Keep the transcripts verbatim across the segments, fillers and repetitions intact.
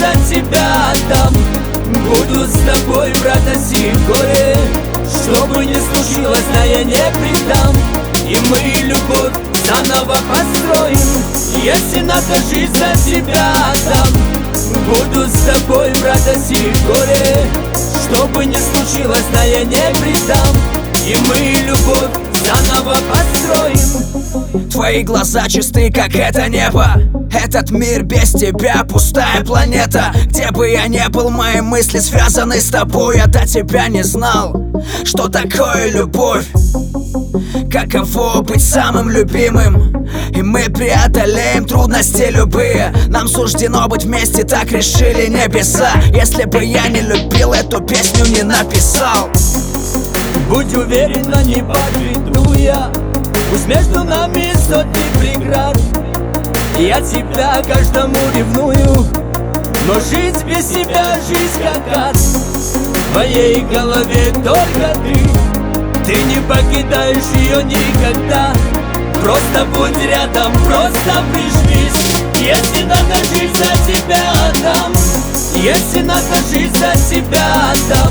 за тебя отдам. Буду с тобой в радости и в горе. Что бы ни случилось, да я не предам. И мы любовь заново построим. Если надо, жизнь за тебя отдам. Буду с тобой в радости и в горе. Что бы ни случилось, да я не предам. И мы любовь заново построим. Твои глаза чисты, как это небо. Этот мир без тебя пустая планета. Где бы я ни был, мои мысли связаны с тобой. Я до тебя не знал, что такое любовь. Каково быть самым любимым. И мы преодолеем трудности любые. Нам суждено быть вместе, так решили небеса. Если бы я не любил, эту песню не написал. Будь уверена, не подведу я. Пусть между нами сотни преград. Я тебя каждому ревную, но жизнь без тебя, жизнь как ад. В моей голове только ты. Ты не покидаешь ее никогда. Просто будь рядом, просто прижмись. Если надо, жизнь за тебя отдам. Если надо, жизнь за тебя отдам.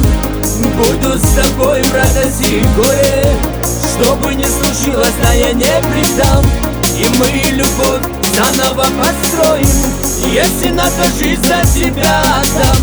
Буду с тобой в радости и горе. Что бы ни случилось, да я не предам. И мы любовь заново построим. Если надо, жизнь за тебя отдам.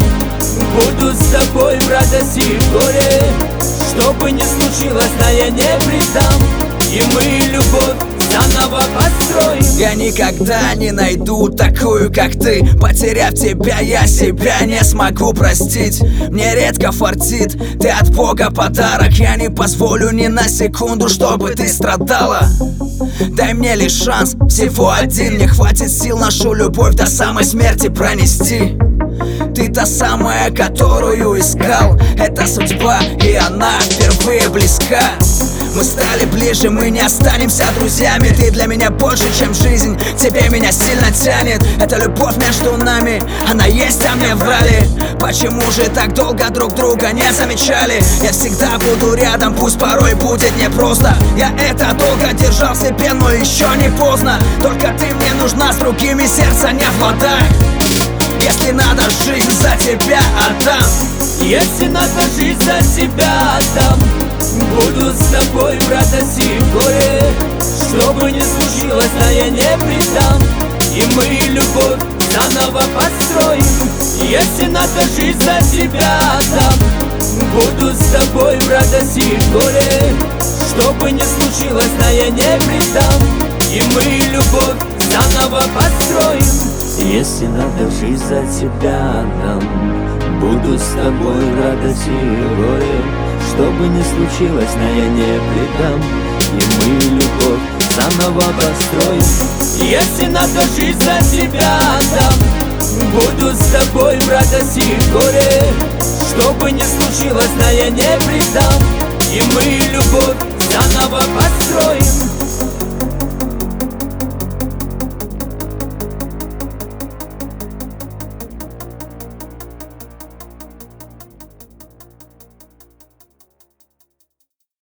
Буду с тобой в радости и в горе. Что бы ни случилось, да я не предам. И мы любовь заново построим. Я никогда не найду такую, как ты. Потеряв тебя, я себя не смогу простить. Мне редко фартит, ты от Бога подарок. Я не позволю ни на секунду, чтобы ты страдала. Дай мне лишь шанс, всего один. Мне хватит сил нашу любовь до самой смерти пронести. Ты та самая, которую искал. Это судьба, и она впервые близка. Мы стали ближе, мы не останемся друзьями. Ты для меня больше, чем жизнь, к тебе меня сильно тянет. Это любовь между нами, она есть, а мне врали. Почему же так долго друг друга не замечали? Я всегда буду рядом, пусть порой будет непросто. Я это долго держал в себе, но еще не поздно. Только ты мне нужна, с другими сердце не в ладах. Если надо, жизнь за тебя отдам. Если надо, жизнь за тебя отдам. Буду с тобой в радости и в горе. Что бы ни случилось, да я не предам. И мы любовь заново построим. Если надо, жизнь за тебя отдам. Буду с тобой в радости и в горе. Что бы ни случилось, да я не предам. И мы любовь заново построим. Если надо, жизнь за тебя отдам. Буду с тобой в радости и в горе. Что бы ни случилось, но я не предам. И мы любовь заново построим. Если надо, жизнь за тебя отдам. Буду с тобой в радости и в горе. Что бы ни случилось, но я не предам. И мы любовь заново построим.